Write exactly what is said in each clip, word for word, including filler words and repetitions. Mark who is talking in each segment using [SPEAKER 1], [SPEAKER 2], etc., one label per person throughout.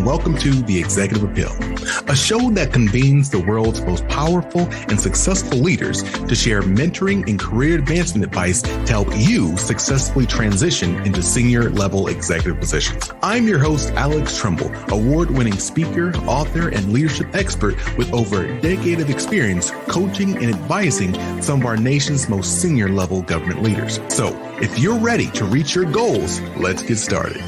[SPEAKER 1] and welcome to The Executive Appeal, a show that convenes the world's most powerful and successful leaders to share mentoring and career advancement advice to help you successfully transition into senior level executive positions. I'm your host, Alex Trumbull, award-winning speaker, author, and leadership expert with over a decade of experience coaching and advising some of our nation's most senior level government leaders. So if you're ready to reach your goals, let's get started.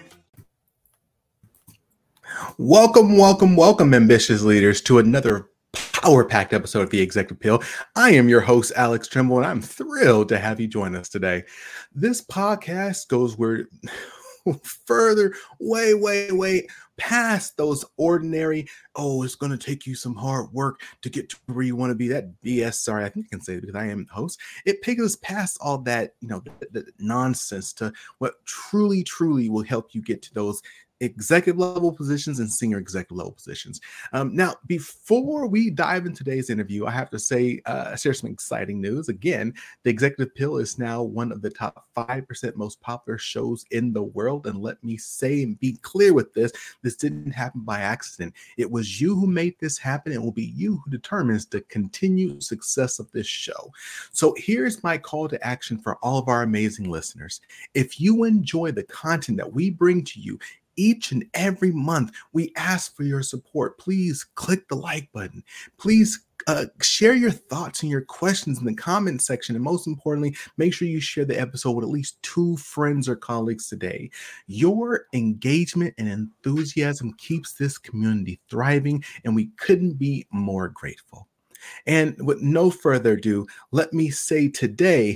[SPEAKER 1] Welcome, welcome, welcome, ambitious leaders, to another power-packed episode of The Executive Appeal. I am your host, Alex Trumbull, and I'm thrilled to have you join us today. This podcast goes where further, way, way, way past those ordinary, oh, it's going to take you some hard work to get to where you want to be. That B S, sorry, I think I can say it because I am the host. It takes us past all that, you know, the, the nonsense to what truly, truly will help you get to those executive level positions and senior executive level positions. Um, now, before we dive into today's interview, I have to say, uh, share some exciting news. Again, The Executive Appeal is now one of the top five percent most popular shows in the world. And let me say and be clear with this, this didn't happen by accident. It was you who made this happen, and it will be you who determines the continued success of this show. So here's my call to action for all of our amazing listeners. If you enjoy the content that we bring to you, each and every month, we ask for your support. Please click the like button. Please uh, share your thoughts and your questions in the comment section. And most importantly, make sure you share the episode with at least two friends or colleagues today. Your engagement and enthusiasm keeps this community thriving, and we couldn't be more grateful. And with no further ado, let me say today,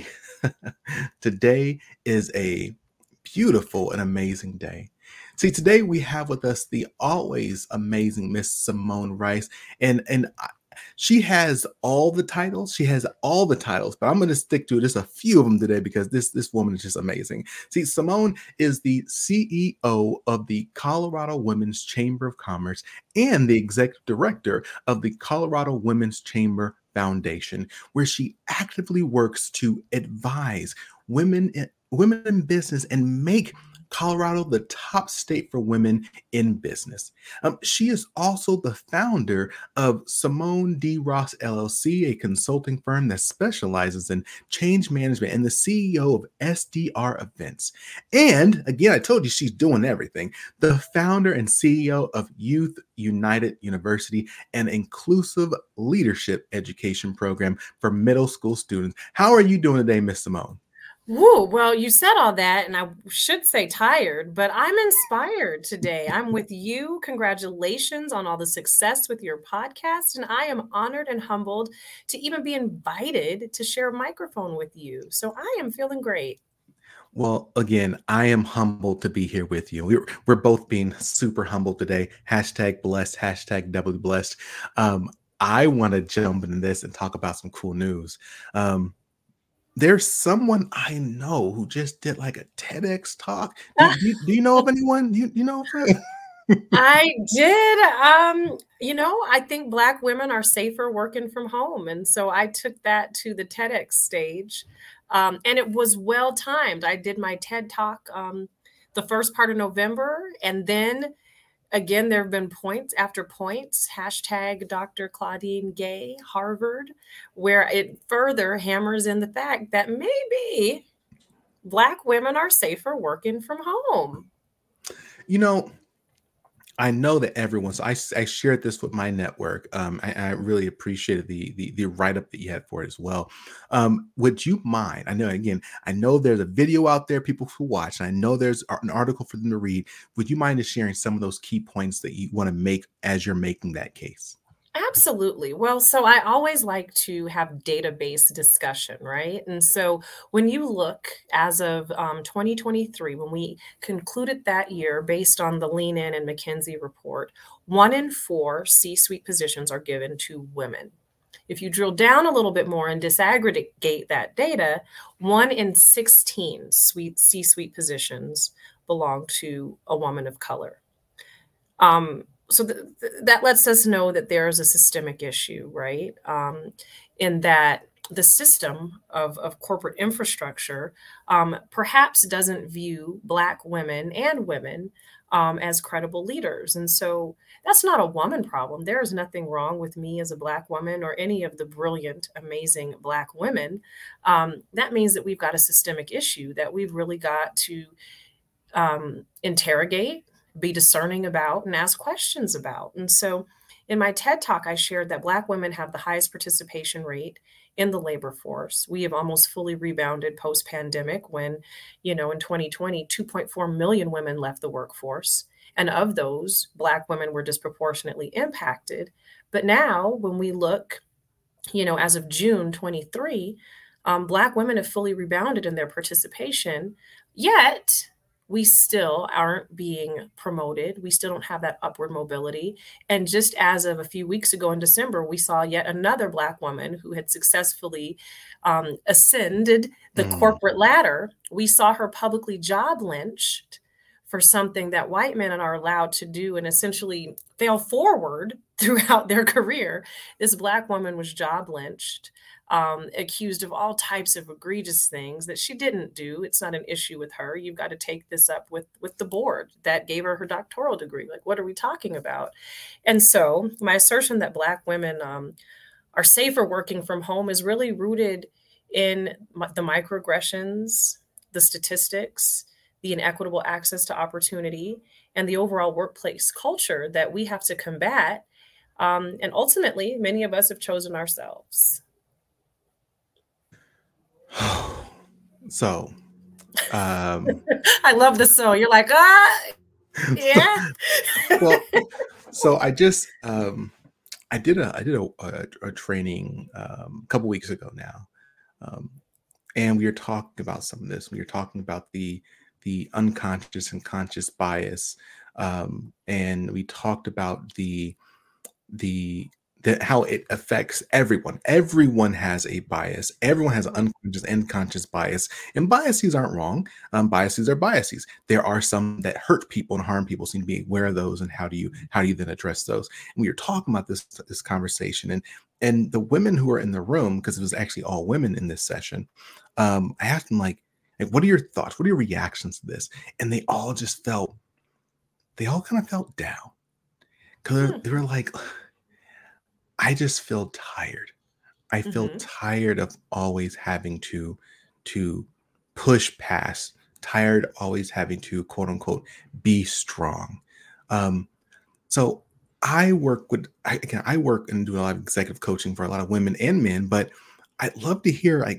[SPEAKER 1] today is a beautiful and amazing day. See, today we have with us the always amazing Miss Simone Rice, and and she has all the titles. She has all the titles, but I'm going to stick to just a few of them today because this this woman is just amazing. See, Simone is the C E O of the Colorado Women's Chamber of Commerce and the executive director of the Colorado Women's Chamber Foundation, where she actively works to advise women in, women in business and make Colorado the top state for women in business. Um, she is also the founder of Simone D. Ross L L C, a consulting firm that specializes in change management, and the C E O of S D R Events. And again, I told you she's doing everything. The founder and C E O of Youth United University, an inclusive leadership education program for middle school students. How are you doing today, Miss Simone?
[SPEAKER 2] Woo, well, you said all that, and I should say tired, but I'm inspired today. I'm with you. Congratulations on all the success with your podcast. And I am honored and humbled to even be invited to share a microphone with you. So I am feeling great.
[SPEAKER 1] Well, again, I am humbled to be here with you. We're, we're both being super humble today. Hashtag blessed, hashtag doubly blessed. Um, I want to jump into this and talk about some cool news. Um, There's someone I know who just did like a TEDx talk. Do, do, do you know of anyone? You, you know?
[SPEAKER 2] I did. Um, you know, I think Black women are safer working from home. And so I took that to the TEDx stage. Um, and it was well timed. I did my TED talk um, the first part of November. And then again, there have been points after points, hashtag Doctor Claudine Gay, Harvard, where it further hammers in the fact that maybe Black women are safer working from home.
[SPEAKER 1] You know, I know that everyone, so I, I shared this with my network. Um, I, I really appreciated the, the, the write-up that you had for it as well. Um, would you mind, I know, again, I know there's a video out there, people who watch, and I know there's an article for them to read. Would you mind just sharing some of those key points that you want to make as you're making that case?
[SPEAKER 2] Absolutely. Well, so I always like to have database discussion, right? And so when you look as of um, twenty twenty-three, when we concluded that year based on the Lean In and McKinsey report, one in four C-suite positions are given to women. If you drill down a little bit more and disaggregate that data, one in sixteen C-suite positions belong to a woman of color. Um, So th- th- that lets us know that there's a systemic issue, right? Um, in that the system of, of corporate infrastructure um, perhaps doesn't view Black women and women um, as credible leaders. And so that's not a woman problem. There is nothing wrong with me as a Black woman or any of the brilliant, amazing Black women. Um, that means that we've got a systemic issue that we've really got to um, interrogate, be discerning about, and ask questions about. And so in my TED Talk, I shared that Black women have the highest participation rate in the labor force. We have almost fully rebounded post-pandemic when, you know, in twenty twenty, two point four million women left the workforce. And of those, Black women were disproportionately impacted. But now when we look, you know, as of June twenty-three, um, Black women have fully rebounded in their participation, yet we still aren't being promoted. We still don't have that upward mobility. And just as of a few weeks ago in December, we saw yet another Black woman who had successfully um, ascended the mm. corporate ladder. We saw her publicly job lynched for something that white men are allowed to do and essentially fail forward throughout their career. This Black woman was job lynched, um, accused of all types of egregious things that she didn't do. It's not an issue with her. You've got to take this up with, with the board that gave her her doctoral degree. Like, what are we talking about? And so my assertion that Black women um, are safer working from home is really rooted in the microaggressions, the statistics, the inequitable access to opportunity, and the overall workplace culture that we have to combat. Um, and ultimately, many of us have chosen ourselves.
[SPEAKER 1] So, um,
[SPEAKER 2] I love the so. You're like, ah, yeah.
[SPEAKER 1] Well, so I just, um, I did a, I did a, a, a training um, a couple weeks ago now, um, and we were talking about some of this. We were talking about the the unconscious and conscious bias, um, and we talked about the the that how it affects everyone. Everyone has a bias. Everyone has an unconscious and conscious bias, and biases aren't wrong. Um, biases are biases. There are some that hurt people and harm people. So you need to be aware of those, and how do you how do you then address those? And we were talking about this this conversation, and and the women who were in the room, because it was actually all women in this session. Um, I asked them like, like, what are your thoughts? What are your reactions to this? And they all just felt, they all kind of felt down, because hmm. they were like, I just feel tired. I feel mm-hmm. tired of always having to, to push past, tired always having to, quote unquote, be strong. Um, so I work with, I, again, I work and do a lot of executive coaching for a lot of women and men, but I'd love to hear, like,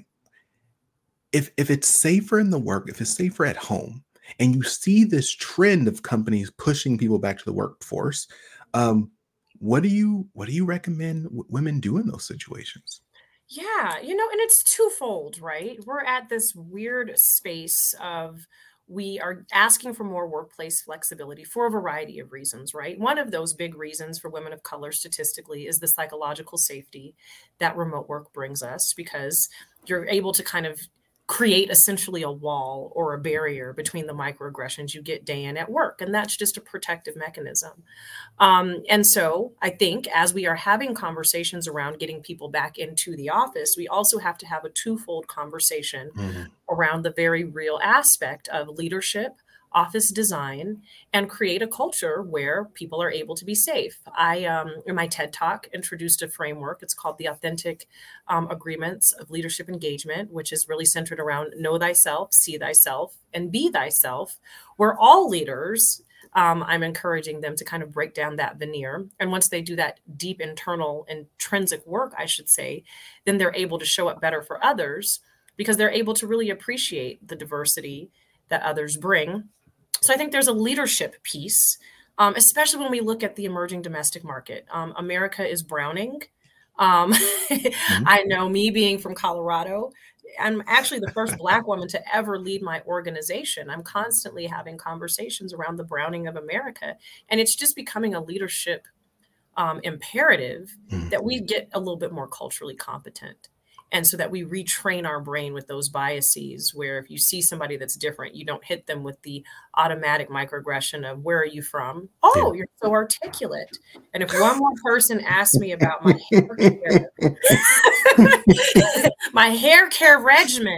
[SPEAKER 1] if, if it's safer in the work, if it's safer at home, and you see this trend of companies pushing people back to the workforce, um, What do you what do you recommend w- women do in those situations?
[SPEAKER 2] Yeah, you know, and it's twofold, right? We're at this weird space of we are asking for more workplace flexibility for a variety of reasons, right? One of those big reasons for women of color statistically is the psychological safety that remote work brings us, because you're able to kind of create essentially a wall or a barrier between the microaggressions you get day in at work. And that's just a protective mechanism. Um, and so I think as we are having conversations around getting people back into the office, we also have to have a twofold conversation mm-hmm. around the very real aspect of leadership, office design, and create a culture where people are able to be safe. I, um, in my TED Talk, introduced a framework. It's called the Authentic um, Agreements of Leadership Engagement, which is really centered around know thyself, see thyself, and be thyself, where all leaders, um, I'm encouraging them to kind of break down that veneer. And once they do that deep internal intrinsic work, I should say, then they're able to show up better for others, because they're able to really appreciate the diversity that others bring. So I think there's a leadership piece, um, especially when we look at the emerging domestic market. Um, America is browning. Um, mm-hmm. I know, me being from Colorado, I'm actually the first Black woman to ever lead my organization. I'm constantly having conversations around the browning of America. And it's just becoming a leadership um, imperative mm-hmm. that we get a little bit more culturally competent. And so that we retrain our brain with those biases, where if you see somebody that's different, you don't hit them with the automatic microaggression of, where are you from? Oh, yeah. You're so articulate. And if one more person asks me about my hair care, my hair care regimen,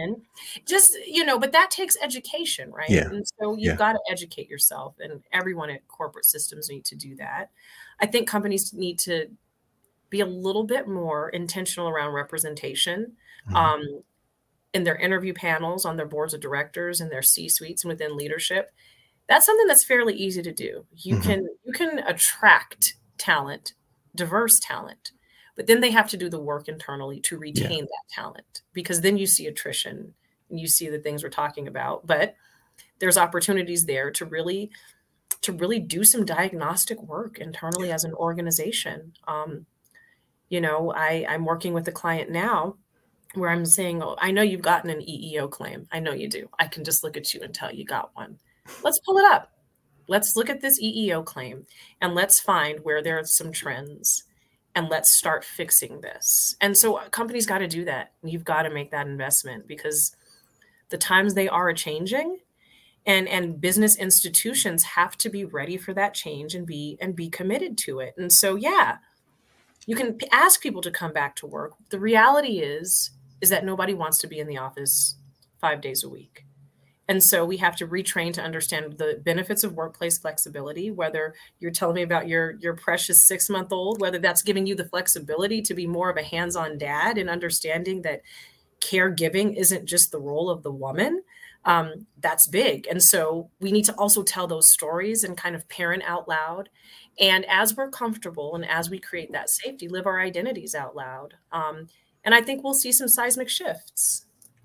[SPEAKER 2] just, you know, but that takes education, right?
[SPEAKER 1] Yeah.
[SPEAKER 2] And so you've
[SPEAKER 1] Yeah.
[SPEAKER 2] got to educate yourself, and everyone at corporate systems need to do that. I think companies need to be a little bit more intentional around representation.
[SPEAKER 1] Mhm.
[SPEAKER 2] Um, in their interview panels, on their boards of directors, and their C-suites, and within leadership. That's something that's fairly easy to do. You
[SPEAKER 1] Mhm.
[SPEAKER 2] can you can attract talent, diverse talent, but then they have to do the work internally to
[SPEAKER 1] Yeah.
[SPEAKER 2] retain that talent, because then you see attrition and you see the things we're talking about. But there's opportunities there to really to really do some diagnostic work internally
[SPEAKER 1] Yeah.
[SPEAKER 2] as an organization. Um, you know, I, I'm working with a client now where I'm saying, oh, I know you've gotten an E E O claim. I know you do. I can just look at you and tell you got one. Let's pull it up. Let's look at this E E O claim and let's find where there are some trends, and let's start fixing this. And so uh, companies got to do that. You've got to make that investment, because the times they are changing, and and business institutions have to be ready for that change and be and be committed to it. And so, yeah, you can p- ask people to come back to work. The reality is is that nobody wants to be in the office five days a week. And so we have to retrain to understand the benefits of workplace flexibility, whether you're telling me about your your precious six-month-old, whether that's giving you the flexibility to be more of a hands-on dad, and understanding that caregiving isn't just the role of the woman. Um, that's big. And so we need to also tell those stories and kind of parent out loud. And as we're comfortable and as we create that safety, live our identities out loud. Um, and I think we'll see some seismic shifts.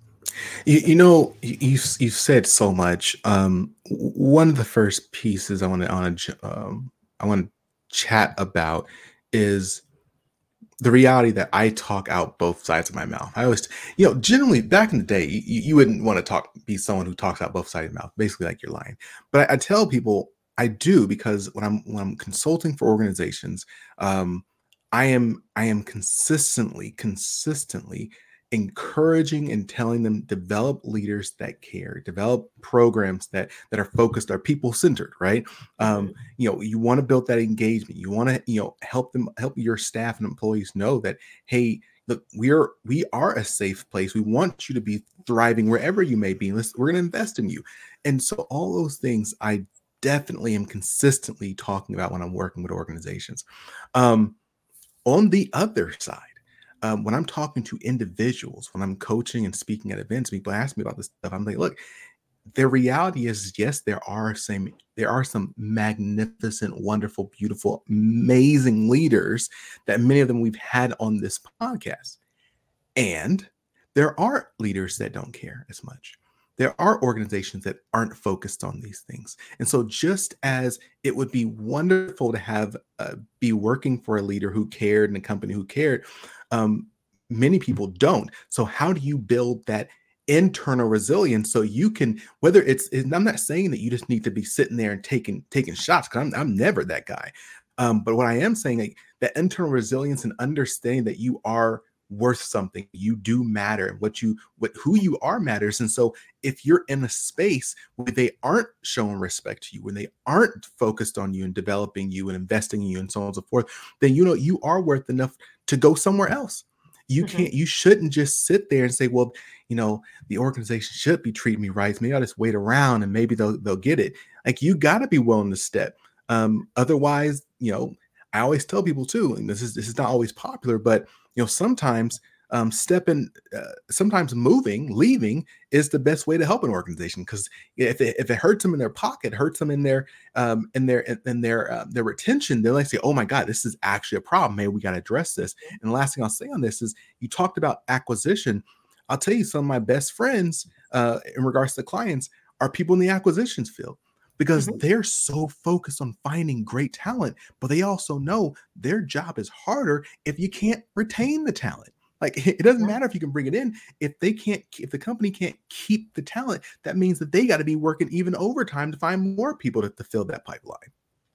[SPEAKER 1] You, you know, you, you've you've said so much. Um, w- one of the first pieces I want to I want to um, I want to chat about is the reality that I talk out both sides of my mouth. I always, you know, generally back in the day, you, you wouldn't want to talk, be someone who talks out both sides of your mouth, basically like you're lying. But I, I tell people I do, because when I'm when I'm consulting for organizations, um, I am I am consistently, consistently encouraging and telling them, develop leaders that care, develop programs that that are focused, are people centered, right? Um,
[SPEAKER 2] Mhm.
[SPEAKER 1] you know, you want to build that engagement. You want to, you know, help them, help your staff and employees know that, hey, look, we're we are a safe place. We want you to be thriving wherever you may be. Let's, we're going to invest in you. And so all those things I definitely am consistently talking about when I'm working with organizations. Um, on the other side, um, when I'm talking to individuals, when I'm coaching and speaking at events, people ask me about this stuff. I'm like, look, the reality is, yes, there are some there are some magnificent, wonderful, beautiful, amazing leaders that many of them we've had on this podcast. And there are leaders that don't care as much. There are organizations that aren't focused on these things. And so just as it would be wonderful to have uh, be working for a leader who cared and a company who cared, um, many people don't. So how do you build that internal resilience so you can, whether it's, and I'm not saying that you just need to be sitting there and taking taking shots, because I'm, I'm never that guy. Um, but what I am saying, like, that internal resilience and understanding that you are worth something, you do matter, and what you what who you are matters. And so if you're in a space where they aren't showing respect to you, when they aren't focused on you and developing you and investing in you and so on and so forth, then you know you are worth enough to go somewhere else. You
[SPEAKER 2] Mhm.
[SPEAKER 1] can't, you shouldn't just sit there and say, well, you know, the organization should be treating me right. Maybe I'll just wait around and maybe they'll they'll get it. Like, you got to be willing to step. Um, otherwise, you know, I always tell people too, and this is this is not always popular, but you know, sometimes um, stepping, uh, sometimes moving, leaving is the best way to help an organization, because if it, if it hurts them in their pocket, hurts them in their um, in their in, in their uh, their retention, they'll like say, "Oh my God, this is actually a problem. Maybe we got to address this." And the last thing I'll say on this is, you talked about acquisition. I'll tell you, some of my best friends uh, in regards to clients are people in the acquisitions field, because
[SPEAKER 2] Mhm.
[SPEAKER 1] they're so focused on finding great talent, but they also know their job is harder if you can't retain the talent. Like, it doesn't
[SPEAKER 2] Yeah.
[SPEAKER 1] matter if you can bring it in. If they can't, if the company can't keep the talent, that means that they got to be working even overtime to find more people to, to fill that pipeline.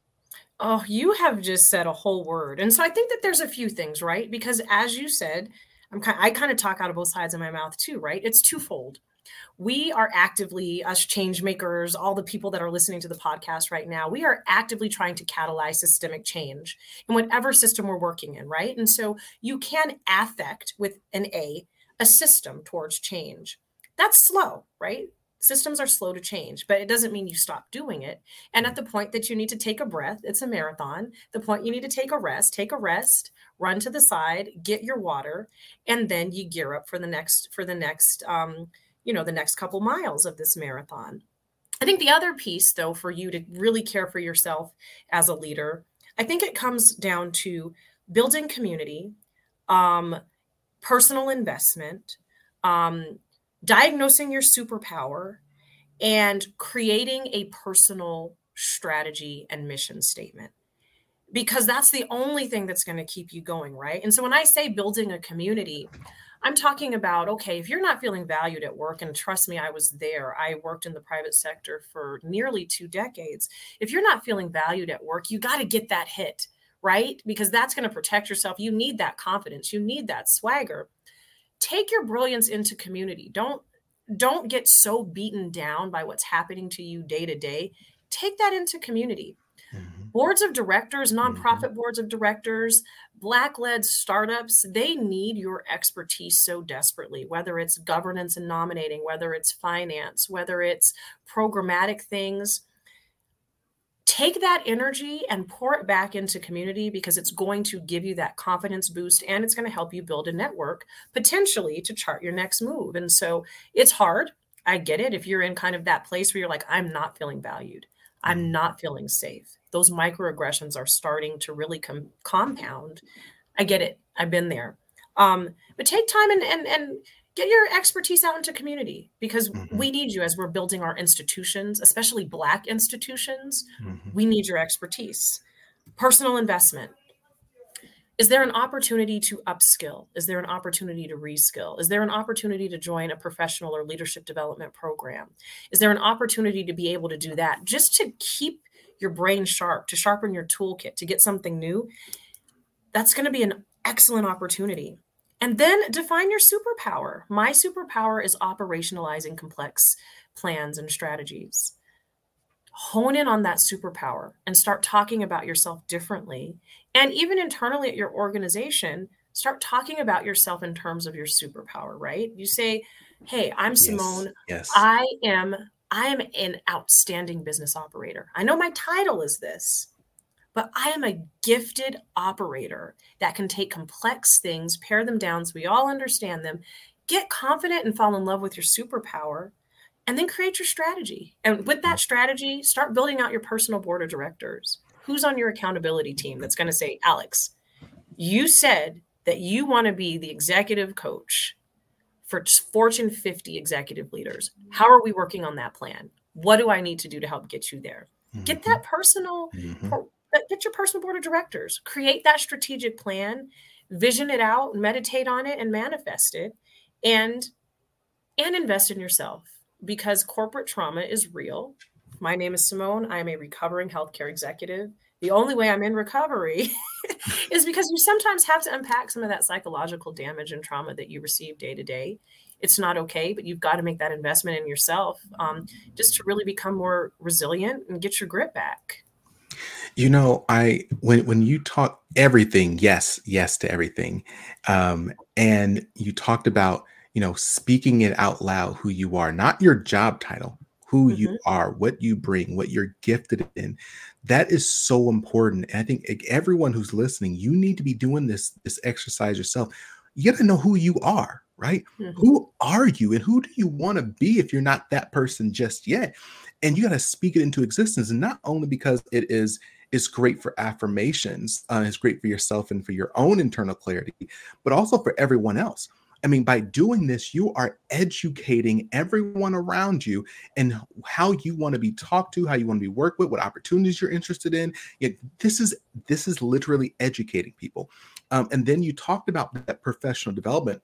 [SPEAKER 2] Oh, you have just said a whole word. And so I think that there's a few things, right? Because as you said, I'm kind I kind of talk out of both sides of my mouth too, right? It's twofold. We are actively, us change makers, all the people that are listening to the podcast right now, we are actively trying to catalyze systemic change in whatever system we're working in, right? And so you can affect with an A, a system towards change. That's slow, right? Systems are slow to change, but it doesn't mean you stop doing it. And at the point that you need to take a breath, it's a marathon. The point you need to take a rest, take a rest, run to the side, get your water, and then you gear up for the next for the next um, you know, the next couple miles of this marathon. I think the other piece, though, for you to really care for yourself as a leader, I think it comes down to building community, um, personal investment, um, diagnosing your superpower, and creating a personal strategy and mission statement. Because that's the only thing that's going to keep you going, right? And so when I say building a community, I'm talking about, okay, if you're not feeling valued at work, and trust me, I was there. I worked in the private sector for nearly two decades. If you're not feeling valued at work, you got to get that hit, right? Because that's going to protect yourself. You need that confidence. You need that swagger. Take your brilliance into community. Don't don't get so beaten down by what's happening to you day to day. Take that into community. Mm-hmm. Boards of directors, nonprofit mm-hmm. boards of directors, Black-led startups, they need your expertise so desperately, whether it's governance and nominating, whether it's finance, whether it's programmatic things. Take that energy and pour it back into community, because it's going to give you that confidence boost, and it's going to help you build a network potentially to chart your next move. And so it's hard. I get it. If you're in kind of that place where you're like, I'm not feeling valued, I'm not feeling safe, those microaggressions are starting to really com- compound. I get it. I've been there. Um, but take time and, and, and get your expertise out into community, because mm-hmm. we need you as we're building our institutions, especially Black institutions. Mm-hmm. We need your expertise. Personal investment. Is there an opportunity to upskill? Is there an opportunity to reskill? Is there an opportunity to join a professional or leadership development program? Is there an opportunity to be able to do that just to keep your brain sharp, to sharpen your toolkit, to get something new? That's going to be an excellent opportunity. And then define your superpower. My superpower is operationalizing complex plans and strategies. Hone in on that superpower and start talking about yourself differently. And even internally at your organization, start talking about yourself in terms of your superpower, right? You say, hey, I'm Simone.
[SPEAKER 1] Yes. Yes.
[SPEAKER 2] I am, I am an outstanding business operator. I know my title is this, but I am a gifted operator that can take complex things, pare them down so we all understand them, get confident and fall in love with your superpower, and then create your strategy. And with that strategy, start building out your personal board of directors. Who's on your accountability team that's going to say, Alex, you said that you want to be the executive coach for Fortune fifty executive leaders. How are we working on that plan? What do I need to do to help get you there? Mm-hmm. Get that personal, mm-hmm. get your personal board of directors, create that strategic plan, vision it out, meditate on it, and manifest it, and, and invest in yourself, because corporate trauma is real. My name is Simone. I am a recovering healthcare executive. The only way I'm in recovery is because you sometimes have to unpack some of that psychological damage and trauma that you receive day to day. It's not okay, but you've got to make that investment in yourself um, just to really become more resilient and get your grit back.
[SPEAKER 1] You know, I when when you talk everything, yes, yes to everything, um, and you talked about, you know, speaking it out loud, who you are, not your job title, who mm-hmm. you are, what you bring, what you're gifted in. That is so important. And I think everyone who's listening, you need to be doing this, this exercise yourself. You got to know who you are, right? Mm-hmm. Who are you and who do you want to be if you're not that person just yet? And you got to speak it into existence. And not only because it is it's great for affirmations, uh, it's great for yourself and for your own internal clarity, but also for everyone else. I mean, by doing this, you are educating everyone around you and how you want to be talked to, how you want to be worked with, what opportunities you're interested in. Yet this is this is literally educating people. Um, and then you talked about that professional development.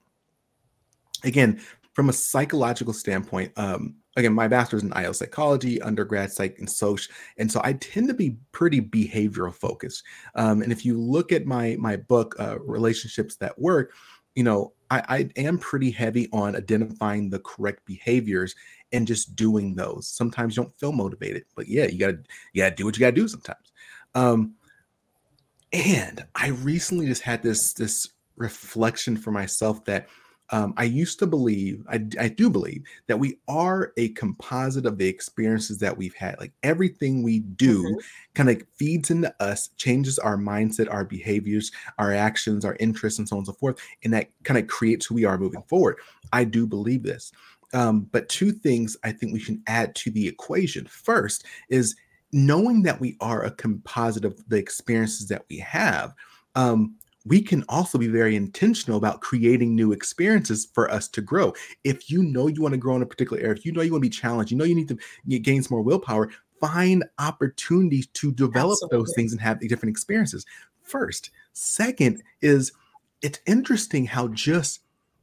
[SPEAKER 1] Again, from a psychological standpoint, um, again, my master's in I L psychology, undergrad psych and soc, and so I tend to be pretty behavioral focused. Um, and if you look at my my book, uh, Relationships That Work, you know, I, I am pretty heavy on identifying the correct behaviors and just doing those. Sometimes you don't feel motivated, but yeah, you gotta you gotta do what you gotta do sometimes. Um, and I recently just had this this reflection for myself that Um, I used to believe, I, I do believe that we are a composite of the experiences that we've had. Like everything we do
[SPEAKER 2] Mhm.
[SPEAKER 1] kind of feeds into us, changes our mindset, our behaviors, our actions, our interests, and so on and so forth. And that kind of creates who we are moving forward. I do believe this. Um, but two things I think we should add to the equation. First is knowing that we are a composite of the experiences that we have. Um, we can also be very intentional about creating new experiences for us to grow. If you know you want to grow in a particular area, if you know you want to be challenged, you know you need to get, gain some more willpower, find opportunities to develop those
[SPEAKER 2] Absolutely.
[SPEAKER 1] things and have different experiences. First. Second is it's interesting how just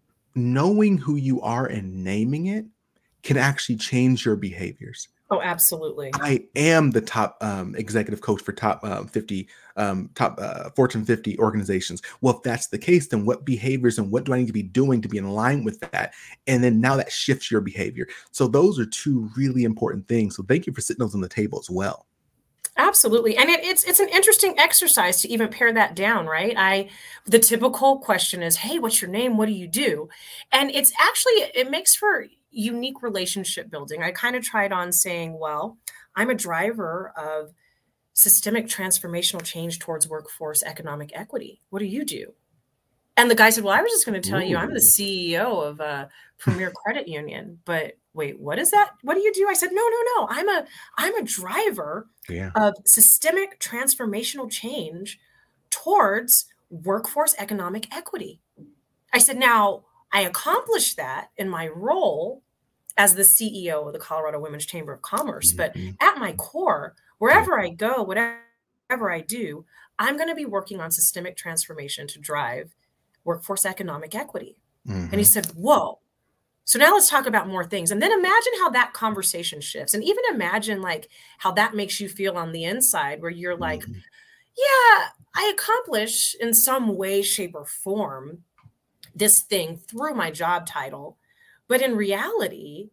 [SPEAKER 1] knowing who you are and naming it can actually change your behaviors.
[SPEAKER 2] Oh, absolutely.
[SPEAKER 1] I am the top um, executive coach for top um, fifty, um, top uh, Fortune fifty organizations. Well, if that's the case, then what behaviors and what do I need to be doing to be in line with that? And then now that shifts your behavior. So those are two really important things. So thank you for sitting those on the table as well.
[SPEAKER 2] Absolutely. And it, it's it's an interesting exercise to even pare that down, right? I the typical question is, "Hey, what's your name? What do you do?" And it's actually it makes for unique relationship building. I kind of tried on saying, "Well, I'm a driver of systemic transformational change towards workforce economic equity. What do you do?" And the guy said, "Well, I was just going to tell you, I'm the
[SPEAKER 1] Ooh.
[SPEAKER 2] C E O of a premier credit union." But wait, what is that? What do you do? I said, "No, no, no. I'm a I'm a driver
[SPEAKER 1] Yeah.
[SPEAKER 2] of systemic transformational change towards workforce economic equity." I said, "Now, I accomplished that in my role as the C E O of the Colorado Women's Chamber of Commerce, but
[SPEAKER 1] Mhm.
[SPEAKER 2] at my core,
[SPEAKER 1] Yeah.
[SPEAKER 2] wherever I go, whatever I do, I'm going to be working on systemic transformation to drive workforce economic equity." And he
[SPEAKER 1] Mhm.
[SPEAKER 2] said, "Whoa. So now let's talk about more things." And then imagine how that conversation shifts. And even imagine like how that makes you feel on the inside, where you're like,
[SPEAKER 1] Mhm.
[SPEAKER 2] "Yeah, I accomplish in some way, shape, or form this thing through my job title. But in reality,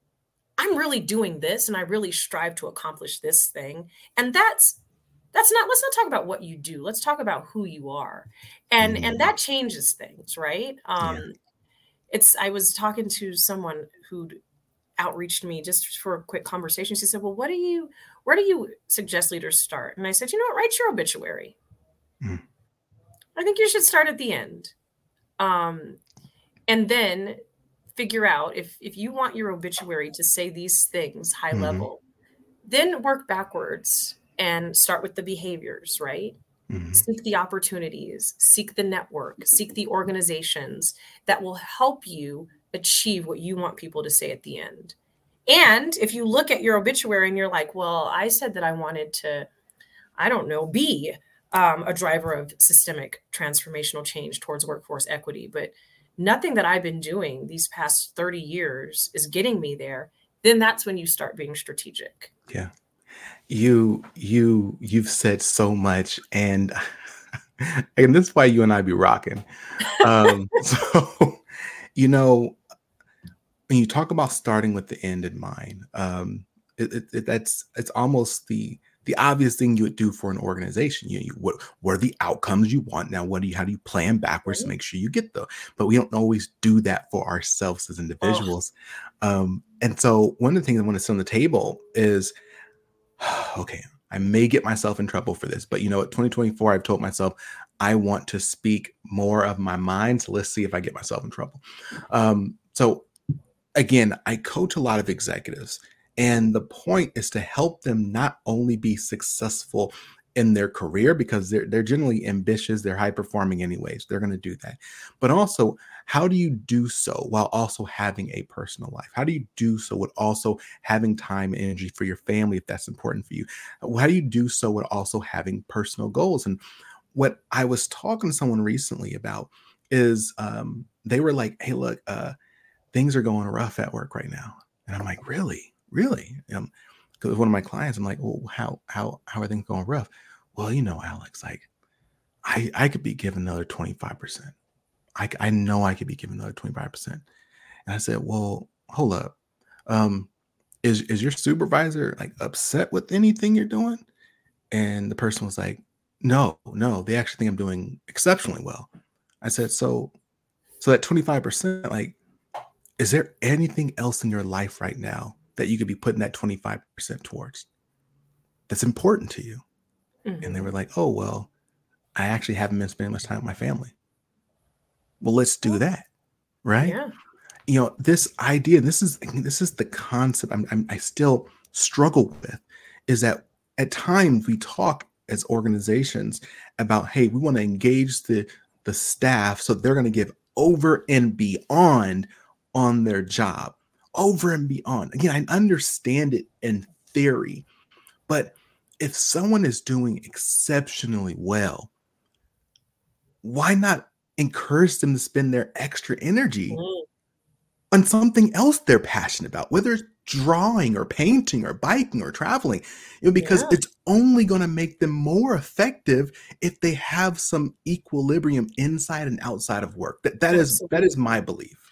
[SPEAKER 2] I'm really doing this and I really strive to accomplish this thing." And that's that's not let's not talk about what you do. Let's talk about who you are. And and
[SPEAKER 1] Mhm.
[SPEAKER 2] that changes things, right?
[SPEAKER 1] Yeah.
[SPEAKER 2] Um it's I was talking to someone who'd outreached me just for a quick conversation. She said, "Well, what do you where do you suggest leaders start?" And I said, "You know what? Write your obituary.
[SPEAKER 1] Mm.
[SPEAKER 2] I think you should start at the end." Um, and then figure out if if you want your obituary to say these things high
[SPEAKER 1] Mhm.
[SPEAKER 2] level, then work backwards and start with the behaviors, right?
[SPEAKER 1] Mhm.
[SPEAKER 2] Seek the opportunities, seek the network, seek the organizations that will help you achieve what you want people to say at the end. And if you look at your obituary and you're like, "Well, I said that I wanted to, I don't know, be um, a driver of systemic transformational change towards workforce equity, but nothing that I've been doing these past thirty years is getting me there," then that's when you start being strategic.
[SPEAKER 1] Yeah. You you you've said so much, and and this is why you and I be rocking. Um, so you know, when you talk about starting with the end in mind, um, it, it, it- that's it's almost the the obvious thing you would do for an organization. You, you what what are the outcomes you want? Now, what do you how do you plan backwards to
[SPEAKER 2] Right?
[SPEAKER 1] make sure you get them? But we don't always do that for ourselves as
[SPEAKER 2] Oh,
[SPEAKER 1] individuals. Um, and so one of the things I want to set on the table is okay, I may get myself in trouble for this, but you know, at twenty twenty-four, I've told myself I want to speak more of my mind. So let's see if I get myself in trouble. Um, so again, I coach a lot of executives, and the point is to help them not only be successful in their career because they're they're generally ambitious, they're high performing anyways. They're going to do that. But also, how do you do so while also having a personal life? How do you do so with also having time and energy for your family if that's important for you? How do you do so with also having personal goals? And what I was talking to someone recently about is um, they were like, "Hey, look, uh, things are going rough at work right now." And I'm like, really? Really? Um, because one of my clients, I'm like, well, how how how are things going rough? Well, you know, Alex, like I I could be given another twenty-five percent. I c- I know I could be given another twenty-five percent. And I said, well, hold up. Um, is is your supervisor like upset with anything you're doing? And the person was like, no, no, they actually think I'm doing exceptionally well. I said, so So that twenty-five percent, like, is there anything else in your life right now that you could be putting that twenty-five percent towards that's important to you? And they
[SPEAKER 2] Mm-hmm.
[SPEAKER 1] were like, oh, well, I actually haven't been spending much time with my family. Well, let's do
[SPEAKER 2] Oh,
[SPEAKER 1] that. Right.
[SPEAKER 2] yeah.
[SPEAKER 1] You know, this idea, this is, this is the concept I'm, I'm, I still struggle with, is that at times we talk as organizations about, hey, we want to engage the, the staff so they're going to give over and beyond on their job, over and beyond. Again, I understand it in theory, but if someone is doing exceptionally well, why not encourage them to spend their extra energy
[SPEAKER 2] Mm,
[SPEAKER 1] on something else they're passionate about, whether it's drawing or painting or biking or traveling, you know, because
[SPEAKER 2] yeah,
[SPEAKER 1] it's only going to make them more effective if they have some equilibrium inside and outside of work. That that is that is
[SPEAKER 2] absolutely.
[SPEAKER 1] my belief.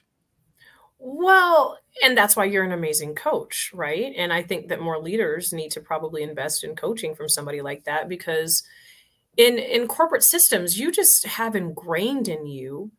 [SPEAKER 2] Well, and that's why you're an amazing coach, right? And I think that more leaders need to probably invest in coaching from somebody like that because in in corporate systems, you just have ingrained in you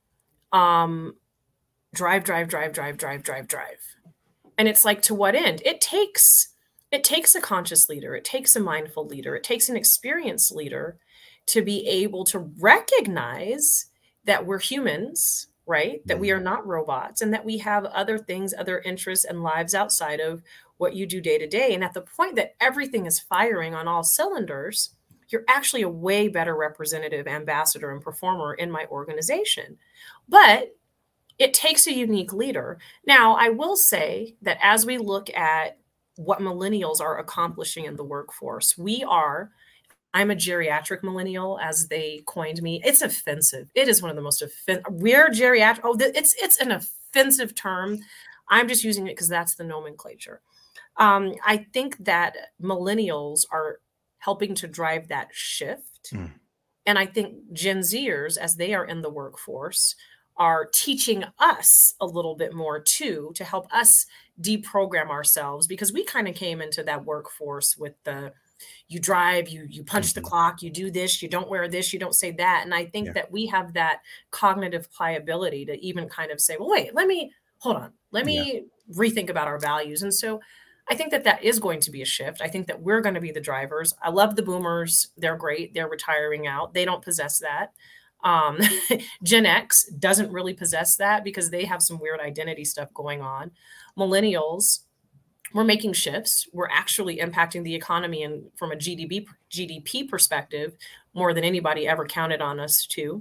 [SPEAKER 2] um drive, drive, drive, drive, drive, drive, drive. And it's like to what end? It takes it takes a conscious leader, it takes a mindful leader, it takes an experienced leader to be able to recognize that we're humans, right? That we
[SPEAKER 1] Mm,
[SPEAKER 2] are not robots and that we have other things, other interests and lives outside of what you do day to day. And at the point that everything is firing on all cylinders, you're actually a way better representative, ambassador, and performer in my organization. But it takes a unique leader. Now, I will say that as we look at what millennials are accomplishing in the workforce, we are, I'm a geriatric millennial, as they coined me. It's offensive. It is one of the most offensive. We're geriatric. Oh, it's it's an offensive term. I'm just using it because that's the nomenclature. Um, I think that millennials are helping to drive that shift,
[SPEAKER 1] mm,
[SPEAKER 2] and I think Gen Zers, as they are in the workforce, are teaching us a little bit more too to help us deprogram ourselves because we kind of came into that workforce with the you drive, you you punch the
[SPEAKER 1] mhm.
[SPEAKER 2] clock, you do this, you don't wear this, you don't say that. And I think
[SPEAKER 1] Yeah,
[SPEAKER 2] that we have that cognitive pliability to even kind of say, well, wait, let me hold on, let
[SPEAKER 1] yeah,
[SPEAKER 2] me rethink about our values. And so I think that that is going to be a shift. I think that we're going to be the drivers. I love the boomers. They're great. They're retiring out. They don't possess that. Um, Gen X doesn't really possess that because they have some weird identity stuff going on. Millennials, we're making shifts. We're actually impacting the economy and from a G D P G D P perspective more than anybody ever counted on us to.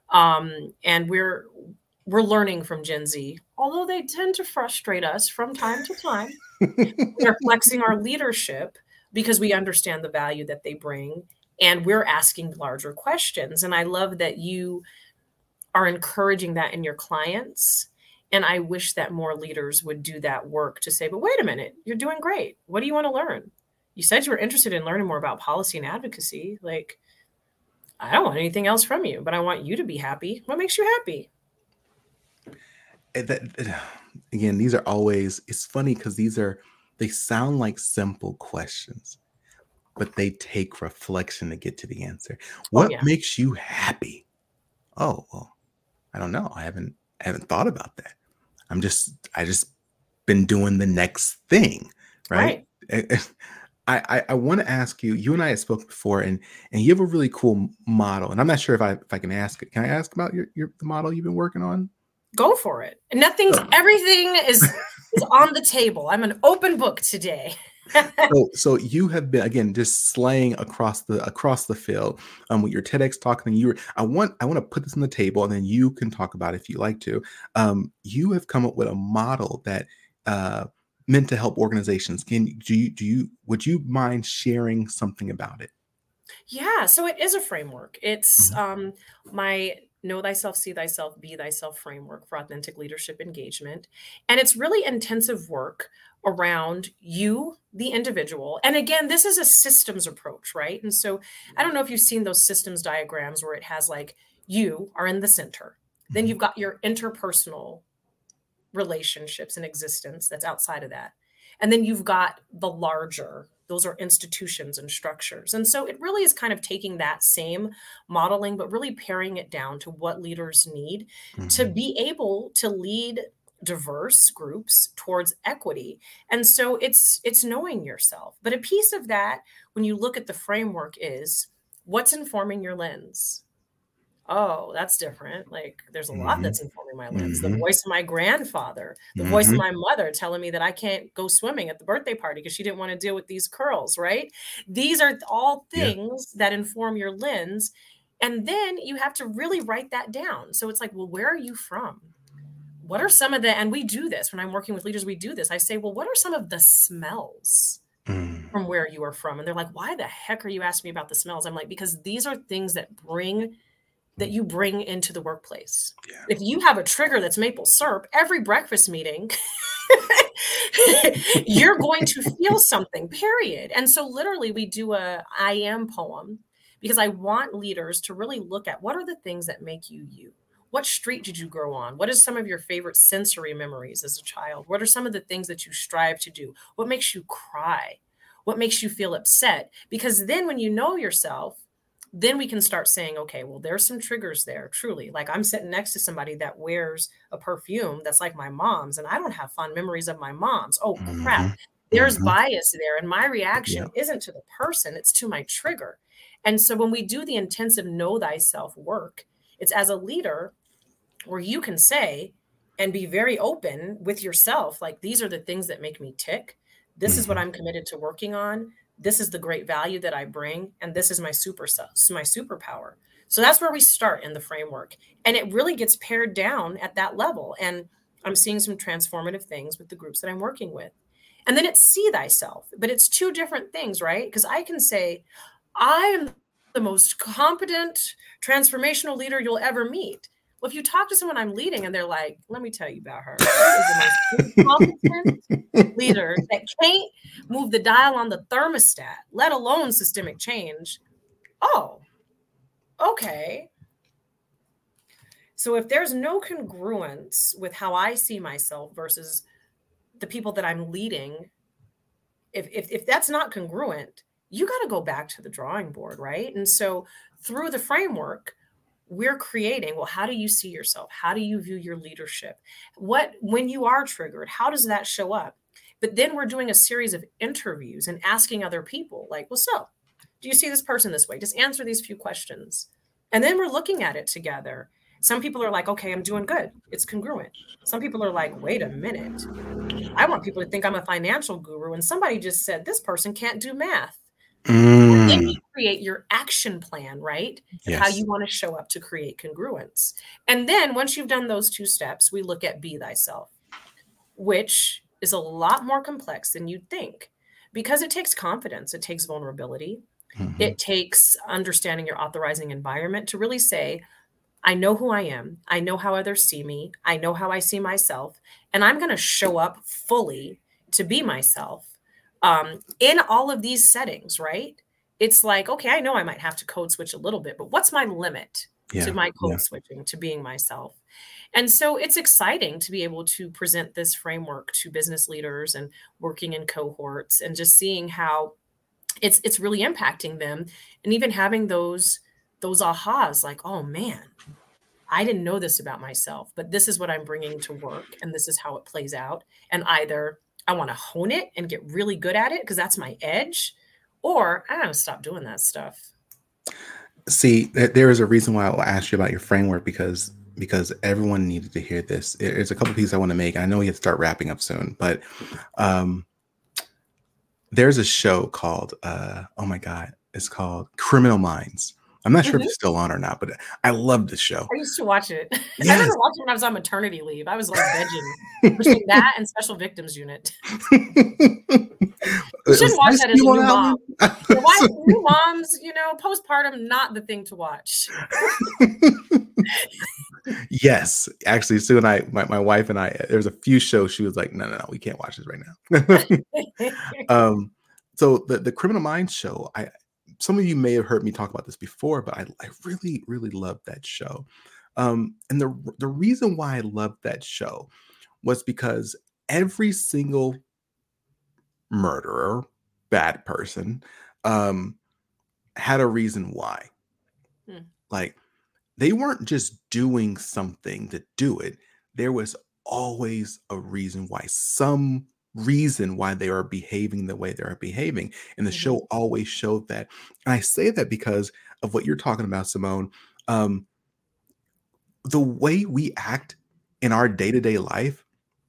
[SPEAKER 2] Um, and we're we're learning from Gen Z, although they tend to frustrate us from time to time. We are flexing our leadership because we understand the value that they bring, and we're asking larger questions. And I love that you are encouraging that in your clients. And I wish that more leaders would do that work to say, but wait a minute, you're doing great. What do you want to learn? You said you were interested in learning more about policy and advocacy. Like, I don't want anything else from you, but I want you to be happy. What makes you happy?
[SPEAKER 1] And that, again, these are always, it's funny because these are, they sound like simple questions, but they take reflection to get to the answer.
[SPEAKER 2] Oh,
[SPEAKER 1] What
[SPEAKER 2] yeah.
[SPEAKER 1] makes you happy? Oh, well, I don't know. I haven't I haven't thought about that. I'm just I just been doing the next thing, right?
[SPEAKER 2] Right.
[SPEAKER 1] I I, I want to ask you. You and I had spoken before, and and you have a really cool model. And I'm not sure if I if I can ask it. Can I ask about your your the model you've been working on?
[SPEAKER 2] Go for it. Nothing's,
[SPEAKER 1] So,
[SPEAKER 2] everything is is on the table. I'm an open book today.
[SPEAKER 1] so so you have been again just slaying across the across the field um, with your TEDx talk. And you were I want I want to put this on the table, and then you can talk about it if you like to. Um, you have come up with a model that uh, meant to help organizations. Can do you do you would you mind sharing something about it?
[SPEAKER 2] Yeah, so it is a framework. It's
[SPEAKER 1] Mhm.
[SPEAKER 2] um, my Know Thyself, See Thyself, Be Thyself framework for authentic leadership engagement. And it's really intensive work around you, the individual. And again, this is a systems approach, right? And so I don't know if you've seen those systems diagrams where it has like you are in the center, then
[SPEAKER 1] Mhm.
[SPEAKER 2] you've got your interpersonal relationships and existence that's outside of that. And then you've got the larger. Those are institutions and structures. And so it really is kind of taking that same modeling, but really paring it down to what leaders need to
[SPEAKER 1] Mhm.
[SPEAKER 2] be able to lead diverse groups towards equity. And so it's it's knowing yourself. But a piece of that, when you look at the framework, is what's informing your lens. Oh, that's different. Like, there's a lot
[SPEAKER 1] Mhm.
[SPEAKER 2] that's informing my lens. The
[SPEAKER 1] Mhm.
[SPEAKER 2] voice of my grandfather, the voice of
[SPEAKER 1] Mhm.
[SPEAKER 2] my mother telling me that I can't go swimming at the birthday party because she didn't want to deal with these curls, right? These are all
[SPEAKER 1] Yeah.
[SPEAKER 2] things that inform your lens. And then you have to really write that down. So it's like, well, where are you from? What are some of the, and we do this when I'm working with leaders, we do this. I say, well, what are some of the smells
[SPEAKER 1] Mm.
[SPEAKER 2] from where you are from? And they're like, why the heck are you asking me about the smells? I'm like, because these are things that bring that you bring into the workplace.
[SPEAKER 1] Yeah.
[SPEAKER 2] If you have a trigger that's maple syrup, every breakfast meeting, you're going to feel something, period. And so literally we do a I am poem because I want leaders to really look at what are the things that make you you. What street did you grow on? What is some of your favorite sensory memories as a child? What are some of the things that you strive to do? What makes you cry? What makes you feel upset? Because then when you know yourself, then we can start saying, okay, well, there's some triggers there, truly. Like I'm sitting next to somebody that wears a perfume that's like my mom's, and I don't have fond memories of my mom's. Oh, crap.
[SPEAKER 1] Mhm.
[SPEAKER 2] There's
[SPEAKER 1] Mhm.
[SPEAKER 2] bias there. And my reaction
[SPEAKER 1] Yeah.
[SPEAKER 2] isn't to the person, it's to my trigger. And so when we do the intensive know thyself work, it's as a leader where you can say and be very open with yourself, like, these are the things that make me tick. This is what
[SPEAKER 1] Mhm.
[SPEAKER 2] I'm committed to working on. This is the great value that I bring, and this is my super my superpower. So that's where we start in the framework, and it really gets pared down at that level. And I'm seeing some transformative things with the groups that I'm working with. And then it's see thyself, but it's two different things, right? Because I can say, I am the most competent transformational leader you'll ever meet. Well, if you talk to someone I'm leading and they're like, let me tell you about her. She is the most incompetent leader that can't move the dial on the thermostat, let alone systemic change. Oh, okay. So if there's no congruence with how I see myself versus the people that I'm leading, if if, if that's not congruent, you got to go back to the drawing board, right? And so through the framework, we're creating, well, how do you see yourself? How do you view your leadership? What, when you are triggered, how does that show up? But then we're doing a series of interviews and asking other people, like, well, so do you see this person this way? Just answer these few questions. And then we're looking at it together. Some people are like, okay, I'm doing good. It's congruent. Some people are like, wait a minute. I want people to think I'm a financial guru. And somebody just said, this person can't do math. And then you
[SPEAKER 1] Mm.
[SPEAKER 2] create your action plan, right? Of how
[SPEAKER 1] Yes.
[SPEAKER 2] you want to show up to create congruence. And then once you've done those two steps, we look at be thyself, which is a lot more complex than you'd think because it takes confidence, it takes vulnerability,
[SPEAKER 1] Mhm.
[SPEAKER 2] it takes understanding your authorizing environment to really say, I know who I am. I know how others see me. I know how I see myself. And I'm going to show up fully to be myself um, in all of these settings, right? It's like, okay, I know I might have to code switch a little bit, but what's my limit to
[SPEAKER 1] Yeah.
[SPEAKER 2] my
[SPEAKER 1] Yeah.
[SPEAKER 2] code switching, to being myself? And so it's exciting to be able to present this framework to business leaders and working in cohorts and just seeing how it's it's really impacting them and even having those those ahas like, oh man, I didn't know this about myself, but this is what I'm bringing to work and this is how it plays out. And either I want to hone it and get really good at it because that's my edge, or I gotta stop doing that stuff.
[SPEAKER 1] See, th- there is a reason why I asked you about your framework because because everyone needed to hear this. There- There's a couple pieces I want to make. I know we have to start wrapping up soon, but um, there's a show called uh, oh my god, it's called Criminal Minds. I'm not sure if
[SPEAKER 2] Mhm.
[SPEAKER 1] it's still on or not, but I love the show.
[SPEAKER 2] I used to watch it. I
[SPEAKER 1] Yes.
[SPEAKER 2] remember watching when I was on maternity leave. I was like vegging between that and Special Victims Unit. You
[SPEAKER 1] It was
[SPEAKER 2] shouldn't watch
[SPEAKER 1] nice to
[SPEAKER 2] that
[SPEAKER 1] see
[SPEAKER 2] as a
[SPEAKER 1] you on
[SPEAKER 2] new
[SPEAKER 1] that
[SPEAKER 2] mom.
[SPEAKER 1] one.
[SPEAKER 2] Yeah, why new moms, you know, postpartum, not the thing to watch.
[SPEAKER 1] Yes, actually, Sue and I, my, my wife and I, there was a few shows she was like, no, no, no, we can't watch this right now. um, so the the Criminal Minds show, I some of you may have heard me talk about this before, but I, I really, really loved that show. Um, and the the reason why I loved that show was because every single murderer, bad person um, had a reason why.
[SPEAKER 2] Hmm.
[SPEAKER 1] Like, they weren't just doing something to do it. There was always a reason why, some reason why they are behaving the way they are behaving. And the
[SPEAKER 2] Mhm.
[SPEAKER 1] show always showed that. And I say that because of what you're talking about, Simone. Um, the way we act in our day to day life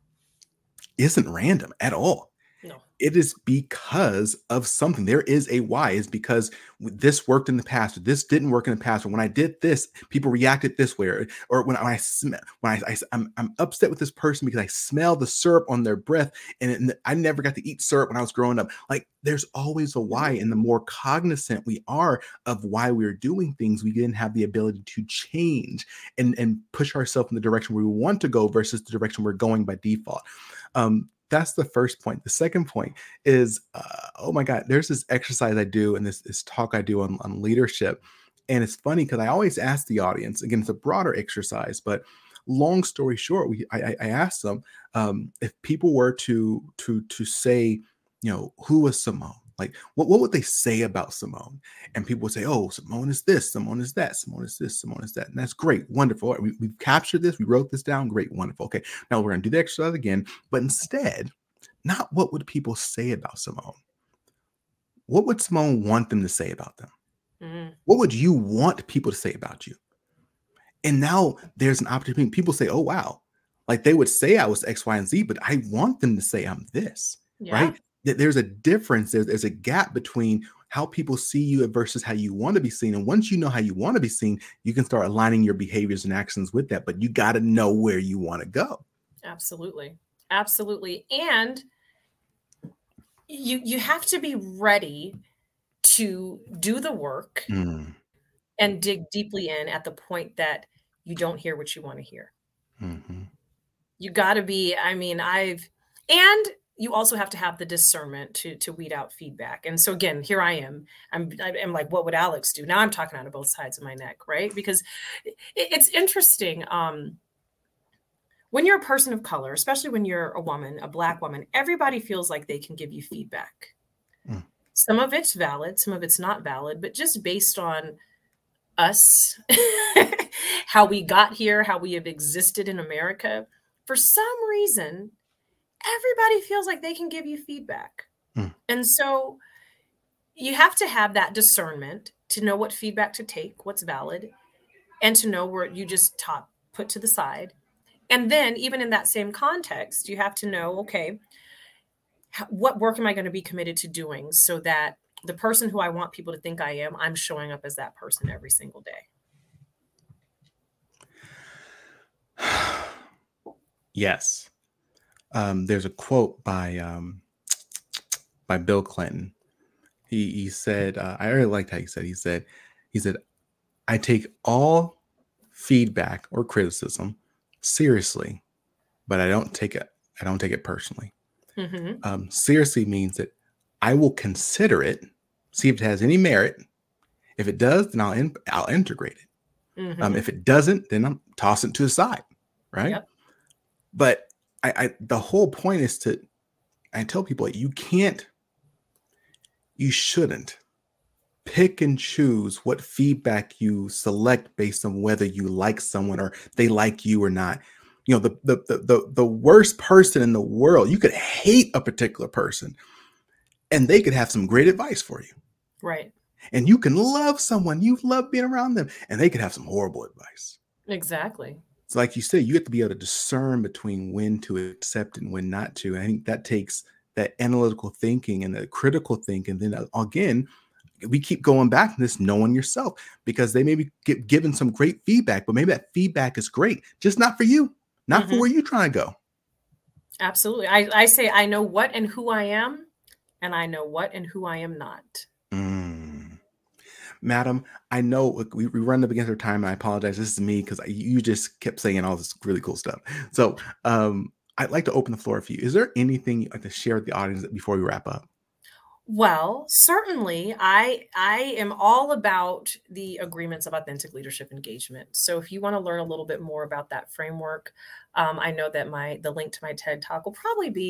[SPEAKER 1] isn't random at all.
[SPEAKER 2] No.
[SPEAKER 1] It is because of something. There is a why. It's because this worked in the past, or this didn't work in the past, or when I did this, people reacted this way, or, or when I smell, when I, I I'm, I'm upset with this person because I smell the syrup on their breath, and it, I never got to eat syrup when I was growing up. Like, there's always a why,
[SPEAKER 2] Mhm.
[SPEAKER 1] and the more cognizant we are of why we're doing things, we then have the ability to change and and push ourselves in the direction where we want to go versus the direction we're going by default. Um, that's the first point. The second point is, uh, oh my God, there's this exercise I do and this, this talk I do on, on leadership. And it's funny because I always ask the audience, again, it's a broader exercise, but long story short, we I, I I asked them um, if people were to to to say, you know, who was Simone? Like, what, what would they say about Simone? And people would say, oh, Simone is this, Simone is that, Simone is this, Simone is that. And that's great, wonderful. We, we've captured this, we wrote this down, great, wonderful. Okay, now we're going to do the exercise again, but instead, not what would people say about Simone? What would Simone want them to say about them?
[SPEAKER 2] Mhm.
[SPEAKER 1] What would you want people to say about you? And now there's an opportunity. People say, oh, wow. Like, they would say I was X, Y, and Z, but I want them to say I'm this,
[SPEAKER 2] Yeah.
[SPEAKER 1] right? That there's a difference. There's, there's a gap between how people see you versus how you want to be seen. And once you know how you want to be seen, you can start aligning your behaviors and actions with that. But you got to know where you want to go.
[SPEAKER 2] Absolutely. Absolutely. And you you have to be ready to do the work
[SPEAKER 1] Mm,
[SPEAKER 2] and dig deeply in at the point that you don't hear what you want to hear.
[SPEAKER 1] mhm.
[SPEAKER 2] You got to be, I mean, I've and you also have to have the discernment to to weed out feedback. And so again, here I am. I'm I'm like, what would Alex do? Now I'm talking out of both sides of my neck, right? Because it, it's interesting. Um, when you're a person of color, especially when you're a woman, a black woman, everybody feels like they can give you feedback.
[SPEAKER 1] Mm,
[SPEAKER 2] Some of it's valid, some of it's not valid, but just based on us, how we got here, how we have existed in America, for some reason, everybody feels like they can give you feedback.
[SPEAKER 1] mm.
[SPEAKER 2] And so you have to have that discernment to know what feedback to take, what's valid, and to know where you just top put to the side. And then, even in that same context, you have to know, okay, h- what work am I going to be committed to doing so that the person who I want people to think I am, I'm showing up as that person every single day.
[SPEAKER 1] Yes. Um, there's a quote by um, by Bill Clinton. He he said, uh, I really liked how he said. He said, he said, I take all feedback or criticism seriously, but I don't take it. I don't take it personally.
[SPEAKER 2] Hmm.
[SPEAKER 1] Um, seriously means that I will consider it, see if it has any merit. If it does, then I'll in, I'll integrate it. Um,
[SPEAKER 2] Hmm.
[SPEAKER 1] if it doesn't, then I'm tossing it to the side, right?
[SPEAKER 2] Yep.
[SPEAKER 1] But I, I the whole point is to I tell people you can't, you shouldn't pick and choose what feedback you select based on whether you like someone or they like you or not. You know, the the the the, the worst person in the world, you could hate a particular person and they could have some great advice for you.
[SPEAKER 2] Right.
[SPEAKER 1] And you can love someone, you love being around them, and they could have some horrible advice.
[SPEAKER 2] Exactly.
[SPEAKER 1] So, like you said, you have to be able to discern between when to accept and when not to. And I think that takes that analytical thinking and the critical thinking. Then uh, again, we keep going back to this knowing yourself because they may be get, given some great feedback, but maybe that feedback is great, just not for you, not for
[SPEAKER 2] Hmm.
[SPEAKER 1] where you're trying to go.
[SPEAKER 2] Absolutely. I, I say I know what and who I am, and I know what and who I am not.
[SPEAKER 1] Mm. Madam, I know look, we, we run up against our time. And I apologize. This is me because you just kept saying all this really cool stuff. So um, I'd like to open the floor for you. Is there anything you'd like to share with the audience before we wrap up?
[SPEAKER 2] Well, certainly, I I am all about the agreements of authentic leadership engagement. So, if you want to learn a little bit more about that framework, um, I know that my the link to my TED Talk will probably be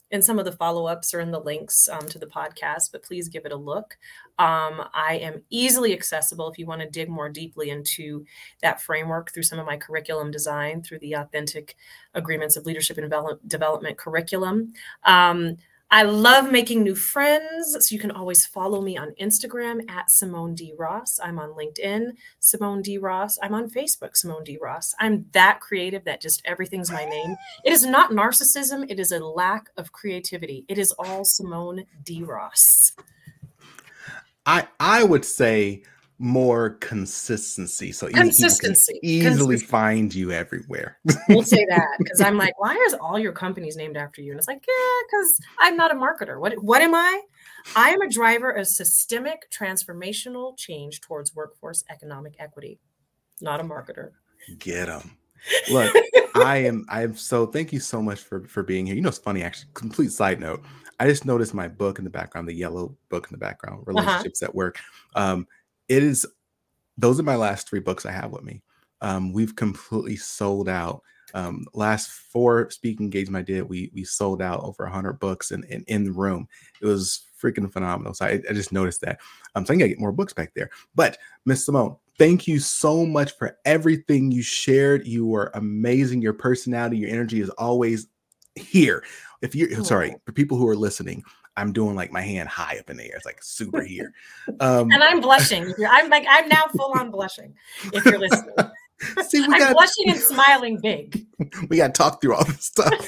[SPEAKER 2] and some of the follow-ups are in the links um, to the podcast, but please give it a look. Um, I am easily accessible if you want to dig more deeply into that framework through some of my curriculum design, through the Authentic Agreements of Leadership and Develop- Development curriculum. Um, I love making new friends, so you can always follow me on Instagram at Simone D. Ross. I'm on LinkedIn, Simone D. Ross. I'm on Facebook, Simone D. Ross. I'm that creative that just everything's my name. It is not narcissism. It is a lack of creativity. It is all Simone D. Ross.
[SPEAKER 1] I I would say more consistency. So
[SPEAKER 2] consistency.
[SPEAKER 1] Easily consistency. Find you everywhere.
[SPEAKER 2] We'll say that because I'm like, why is all your companies named after you? And it's like, yeah, because I'm not a marketer. What what am I? I am a driver of systemic transformational change towards workforce economic equity, not a marketer.
[SPEAKER 1] Get them. Look, I am. I am so. Thank you so much for for being here. You know, it's funny. Actually, complete side note. I just noticed my book in the background, the yellow book in the background, Relationships uh-huh. at Work. Um, it is. Those are my last three books I have with me. Um, we've completely sold out. Um, last four speaking engagements I did, we we sold out over a hundred books in, in in the room. It was freaking phenomenal. So I, I just noticed that. Um, so I gotta get more books back there. But Miss Simone, thank you so much for everything you shared. You were amazing. Your personality, your energy is always here. If you're oh. sorry, for people who are listening, I'm doing like my hand high up in the air. It's like super here. Um,
[SPEAKER 2] and I'm blushing. I'm like, I'm now full on blushing. If you're listening. See, we I'm got, blushing and smiling big.
[SPEAKER 1] We got to talk through all this stuff.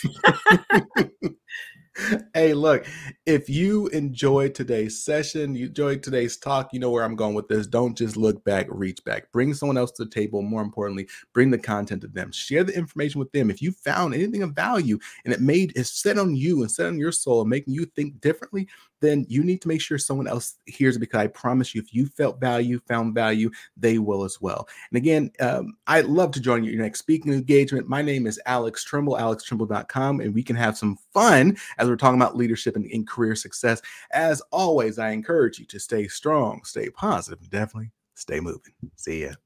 [SPEAKER 1] Hey, look, if you enjoyed today's session, you enjoyed today's talk, you know where I'm going with this. Don't just look back, reach back. Bring someone else to the table. More importantly, bring the content to them. Share the information with them. If you found anything of value and it made it set on you and set on your soul and making you think differently, then you need to make sure someone else hears it, because I promise you, if you felt value, found value, they will as well. And again, um, I'd love to join your next speaking engagement. My name is Alex Trimble, alex trimble dot com, and we can have some fun as we're talking about leadership and, and career success. As always, I encourage you to stay strong, stay positive, and definitely stay moving. See ya.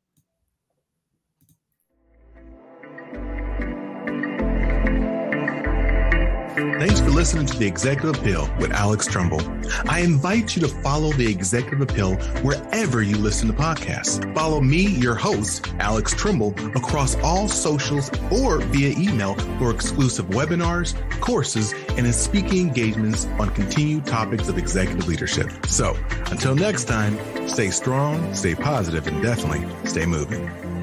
[SPEAKER 1] Thanks for listening to The Executive Appeal with Alex Trimble. I invite you to follow The Executive Appeal wherever you listen to podcasts. Follow me, your host, Alex Trimble, across all socials or via email for exclusive webinars, courses, and in speaking engagements on continued topics of executive leadership. So until next time, stay strong, stay positive, and definitely stay moving.